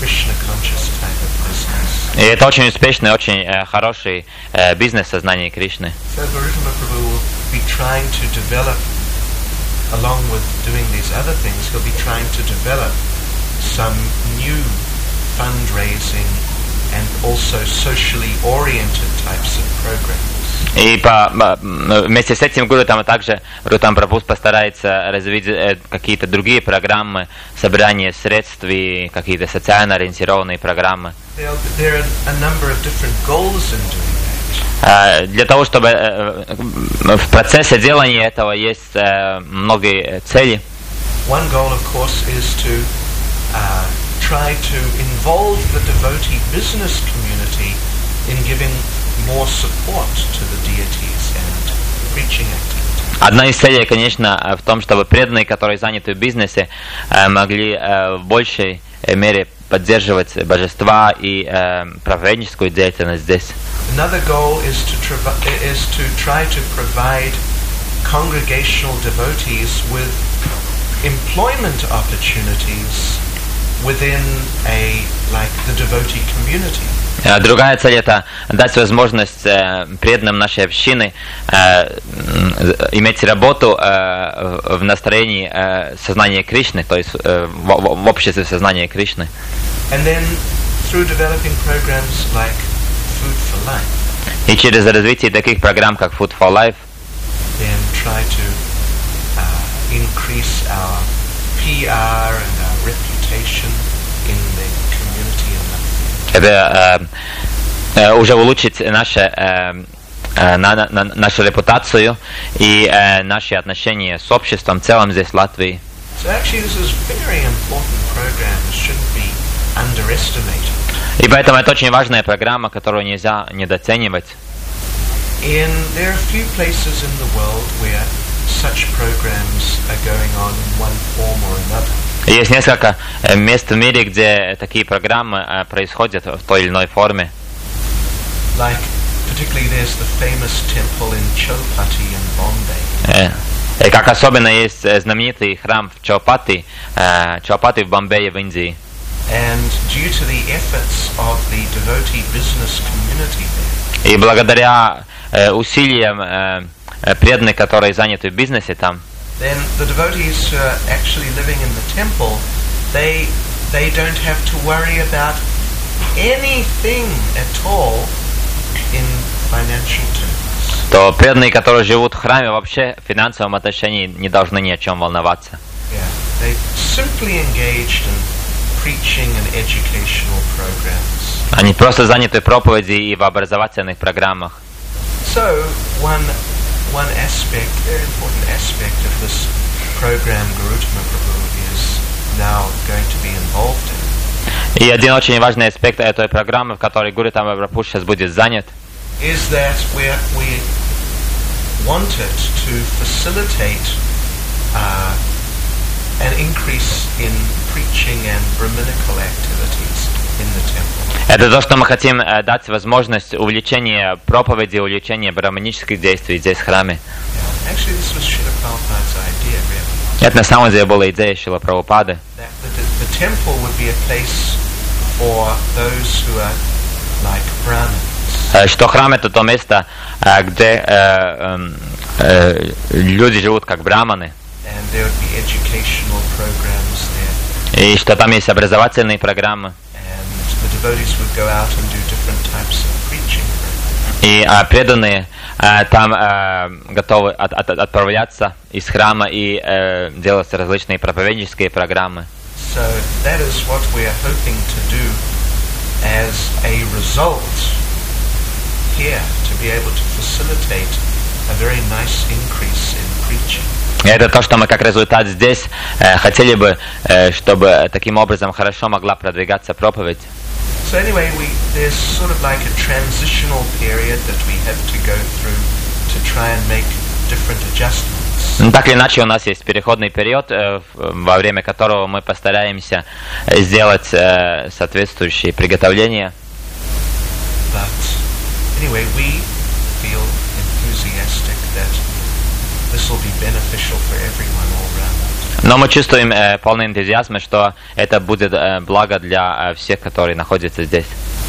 [SPEAKER 1] Krishna conscious type of business.
[SPEAKER 3] И это очень успешный, очень хороший бизнес сознания Кришны.
[SPEAKER 1] So Gautama Prabhu will be trying to develop, along with doing these other things, he'll be trying to develop some new fundraising and also socially oriented types of programs.
[SPEAKER 3] И вместе с этим Гуру также Рутам Прабху постарается развить какие-то другие программы, собрание средств и какие-то социально ориентированные программы.
[SPEAKER 1] There are a number of different goals in doing that.
[SPEAKER 3] Для того, чтобы в процессе делания этого есть многие цели.
[SPEAKER 1] One goal, of course, is to try to involve the devotee business community in giving more support to the deities and preaching activities.
[SPEAKER 3] Одна из целей, конечно, в том, чтобы преданные, которые заняты в бизнесе, могли в большей мере поддерживать божества и проповедническую деятельность здесь.
[SPEAKER 1] Another goal is to try to provide congregational devotees with employment opportunities within the devotee community.
[SPEAKER 3] Другая цель — это дать возможность преданным нашей общины иметь работу в настроении сознания Кришны, то есть в обществе сознания Кришны.
[SPEAKER 1] And then through developing programs like Food for Life.
[SPEAKER 3] И через развитие таких программ, как Food for Life,
[SPEAKER 1] then try to increase our PR and our reputation in the community and
[SPEAKER 3] это уже улучшить нашу репутацию и наши отношения с обществом в целом здесь в Латвии.
[SPEAKER 1] So actually this is a very important program. It shouldn't be underestimated.
[SPEAKER 3] И поэтому это очень важная программа, которую нельзя недооценивать.
[SPEAKER 1] There are a few places in the world where such programs are going on in one form or another.
[SPEAKER 3] Есть несколько мест в мире, где такие программы происходят в той или иной форме.
[SPEAKER 1] Like, particularly there's the famous temple in Chowpatty in Bombay.
[SPEAKER 3] И как особенно есть знаменитый храм в Чаупатти в Бомбее, в Индии.
[SPEAKER 1] And due to the efforts of the devotee business community there.
[SPEAKER 3] И благодаря усилиям преданных, которые заняты в бизнесе там,
[SPEAKER 1] then the devotees who are actually living in the temple, they don't have to worry about anything at all in financial terms.
[SPEAKER 3] То преданные, которые живут в храме, вообще в финансовом отношении не должны ни о чем волноваться.
[SPEAKER 1] Yeah, they simply engaged in preaching and educational programs.
[SPEAKER 3] Они просто заняты в проповеди и в образовательных программах.
[SPEAKER 1] So one aspect, very important aspect of this program Gautama Prabhu is now going to be involved in.
[SPEAKER 3] И один очень важный аспект этой программы, в которой Gautama Prabhu сейчас будет занят,
[SPEAKER 1] is that we wanted to facilitate an increase in preaching and Brahminical activities in the temple.
[SPEAKER 3] Это то, что мы хотим дать возможность увеличения проповеди, увеличения браманических действий здесь в храме.
[SPEAKER 1] Actually, this was Srila Prabhupada's idea, really.
[SPEAKER 3] Это на самом деле была идея Шрила Прабхупады.
[SPEAKER 1] The temple would be a place for those who are like Brahmins.
[SPEAKER 3] Что храм — это то место, где люди живут как браманы.
[SPEAKER 1] And there would be educational programs there.
[SPEAKER 3] И что там есть образовательные программы.
[SPEAKER 1] The devotees would go out and do different types of preaching.
[SPEAKER 3] И преданные там готовы отправляться из храма и делать различные проповеднические программы.
[SPEAKER 1] So that is what we are hoping to do as a result here, to be able to facilitate a very nice increase in preaching.
[SPEAKER 3] Это то, что мы как результат здесь хотели бы, чтобы таким образом хорошо могла продвигаться проповедь.
[SPEAKER 1] So anyway, there's sort of like a transitional period that we have to go through to try and make different adjustments.
[SPEAKER 3] Так или иначе, у нас есть переходный период, во время которого мы постараемся сделать соответствующие приготовления.
[SPEAKER 1] But anyway, we feel enthusiastic that this will be beneficial for everyone all around.
[SPEAKER 3] Но мы чувствуем полный энтузиазм, что это будет благо для всех, которые находятся здесь.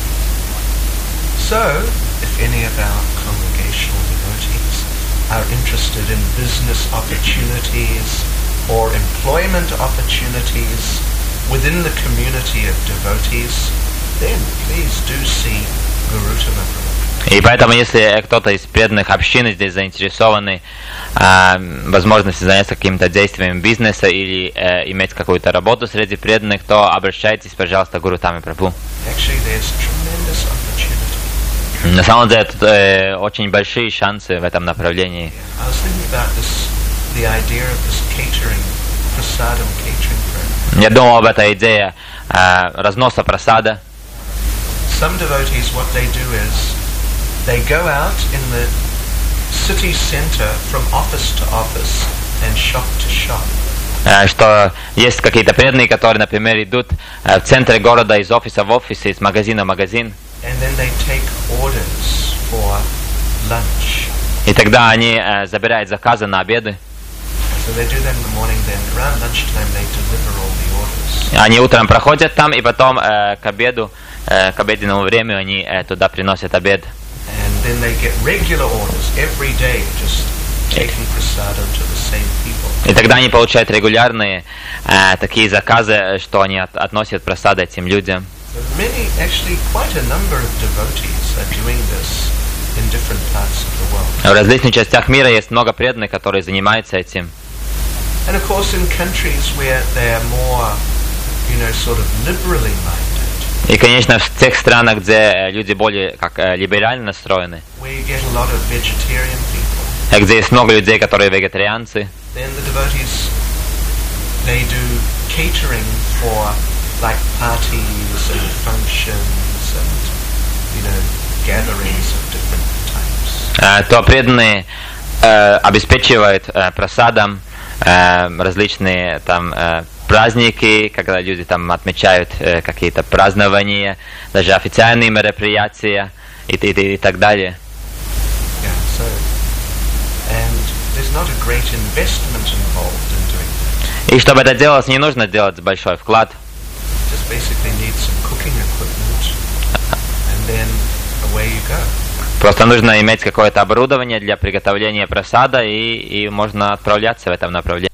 [SPEAKER 1] So, if any of our congregational devotees are interested in business opportunities or employment opportunities within the community of devotees, then please do see Garuttama Prabhu.
[SPEAKER 3] И поэтому, если кто-то из преданных общины здесь заинтересованы возможности заняться какими-то действиями бизнеса или иметь какую-то работу среди преданных, то обращайтесь, пожалуйста, к Garuttama Prabhu.
[SPEAKER 1] Actually, there's tremendous opportunity.
[SPEAKER 3] На самом деле, тут очень большие шансы в этом направлении.
[SPEAKER 1] I was thinking about this, the idea of this catering, prasadam catering program.
[SPEAKER 3] Я думал об этой идее разноса прасада.
[SPEAKER 1] Some devotees, what they do is, they go out in the city center from office to office and shop to shop.
[SPEAKER 3] Что есть какие-то преданные, которые, например, идут в центре города из офиса в офис, из магазина в магазин.
[SPEAKER 1] And then they take orders for lunch.
[SPEAKER 3] И тогда они забирают заказы на обеды.
[SPEAKER 1] So they do that in the morning, then around lunchtime they deliver all the orders.
[SPEAKER 3] Они утром проходят там, и потом к обеду, к обеденному времени они туда приносят обед.
[SPEAKER 1] And then they get regular orders every day, just taking prasadam to the same people.
[SPEAKER 3] И тогда они получают регулярные такие заказы, что они относят прасад этим людям.
[SPEAKER 1] So many, actually quite a number of devotees are doing this in different parts of the world.
[SPEAKER 3] В различных частях мира есть много преданных, которые занимаются этим.
[SPEAKER 1] And of course in countries where they are more, sort of liberally minded,
[SPEAKER 3] И, конечно, в тех странах, где люди более как либерально настроены,
[SPEAKER 1] where you get a lot of vegetarian people,
[SPEAKER 3] где есть много людей, которые вегетарианцы,
[SPEAKER 1] then the devotees, they do catering for like parties and functions and, gatherings of different types.
[SPEAKER 3] то преданные обеспечивают прасадом различные там праздники, когда люди там отмечают какие-то празднования, даже официальные мероприятия и так далее.
[SPEAKER 1] Yeah, so, and there's not a great investment involved in doing that.
[SPEAKER 3] И чтобы это делалось, не нужно делать большой вклад.
[SPEAKER 1] Just basically need some cooking equipment, and then away you go.
[SPEAKER 3] Просто нужно иметь какое-то оборудование для приготовления прасада, и можно отправляться в этом направлении.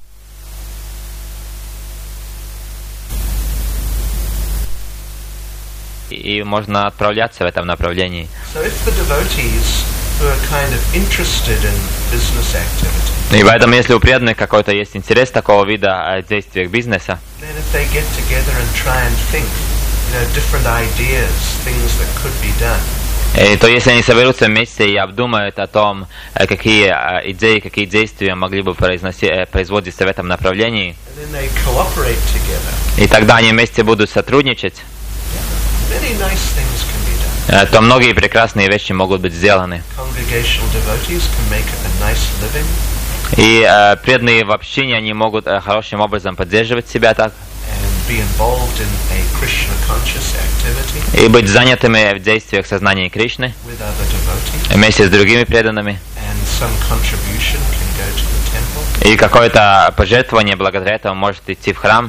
[SPEAKER 3] И можно отправляться в этом направлении.
[SPEAKER 1] So if the devotees who are kind of interested in business activity,
[SPEAKER 3] И поэтому, если у преданных какой-то есть интерес такого вида действий бизнеса,
[SPEAKER 1] then if they get together and try and think, different ideas, things that could be done,
[SPEAKER 3] то если они соберутся вместе и обдумают о том, какие идеи, какие действия могли бы производиться в этом направлении,
[SPEAKER 1] and then they cooperate together,
[SPEAKER 3] и тогда они вместе будут сотрудничать,
[SPEAKER 1] many nice things can be done.
[SPEAKER 3] то многие прекрасные вещи могут быть сделаны.
[SPEAKER 1] Congregational devotees can make a nice living,
[SPEAKER 3] И преданные в общине, они могут хорошим образом поддерживать себя так,
[SPEAKER 1] and be involved in a Krishna conscious activity
[SPEAKER 3] и быть занятыми в действиях сознания Кришны
[SPEAKER 1] with other devotees,
[SPEAKER 3] вместе с другими преданными.
[SPEAKER 1] and some contribution can go to the temple.
[SPEAKER 3] И какое-то пожертвование благодаря этому может идти в храм.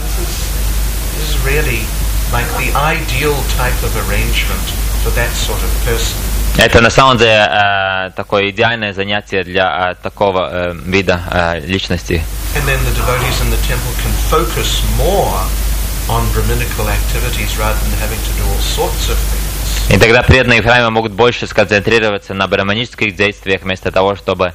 [SPEAKER 1] This is really like the ideal type of arrangement for that sort of person.
[SPEAKER 3] Это на самом деле такое идеальное занятие для такого вида личности.
[SPEAKER 1] And then the devotees in the temple can focus more on Brahminical activities rather than having to do all sorts of things.
[SPEAKER 3] И тогда преданные в храме могут больше сконцентрироваться на браманических действиях, вместо того, чтобы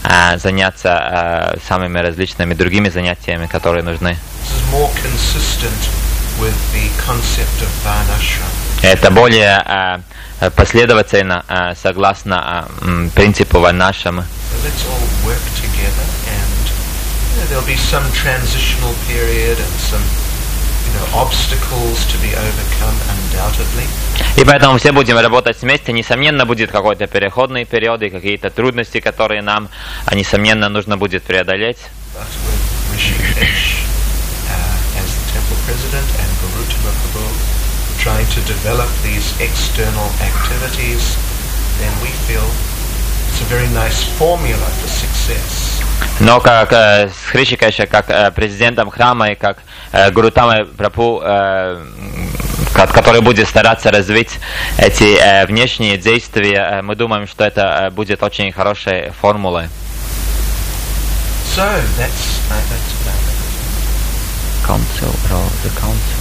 [SPEAKER 3] заняться самыми различными другими занятиями, которые нужны.
[SPEAKER 1] This is more consistent with the concept of varnashram.
[SPEAKER 3] Это более последовательно, согласно принципу варнашрамы.
[SPEAKER 1] So let's all work together, and there'll be some transitional period and some obstacles to be overcome undoubtedly.
[SPEAKER 3] И поэтому все будем работать вместе. Несомненно, будет какой-то переходный период и какие-то трудности, которые нам, несомненно, нужно будет преодолеть.
[SPEAKER 1] But with Rishikesh as the temple president and Garuttama Prabhu trying to develop these external activities, then we feel it's a very nice formula for success.
[SPEAKER 3] Но как с Хришикеша, как президентом храма и как Гурутамой Прабху, который будет стараться развить эти внешние действия, мы думаем, что это будет очень хорошей формулой.
[SPEAKER 1] So that's about it.
[SPEAKER 3] Council, the council.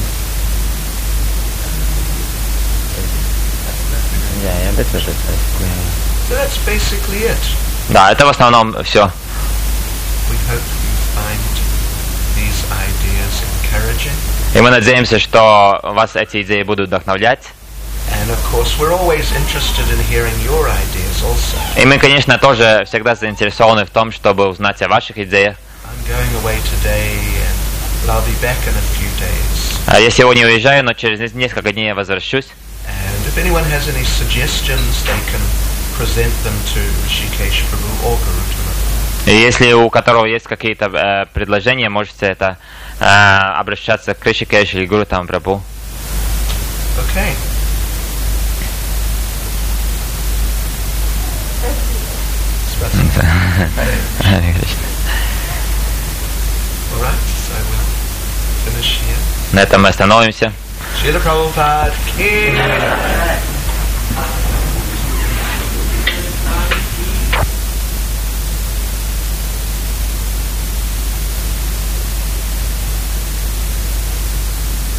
[SPEAKER 1] So that's basically it.
[SPEAKER 3] Да, это в основном все.
[SPEAKER 1] We hope you find these ideas encouraging.
[SPEAKER 3] И мы надеемся, что вас эти идеи будут вдохновлять.
[SPEAKER 1] And of course, we're always interested in hearing your ideas also.
[SPEAKER 3] И мы, конечно, тоже всегда заинтересованы в том, чтобы узнать о ваших идеях.
[SPEAKER 1] I'm going away today, and I'll be back in a few days.
[SPEAKER 3] Я сегодня уезжаю, но через несколько дней я возвращусь.
[SPEAKER 1] And if anyone has any suggestions, they can present them to Rishikesh Prabhu or Gurutama.
[SPEAKER 3] И если у которого есть какие-то предложения, можете это обращаться к Кришикеш или Гурутама Прабху.
[SPEAKER 1] Okay. All right, so we'll finish here.
[SPEAKER 3] На этом мы остановимся.
[SPEAKER 1] Srila Prabhupada ki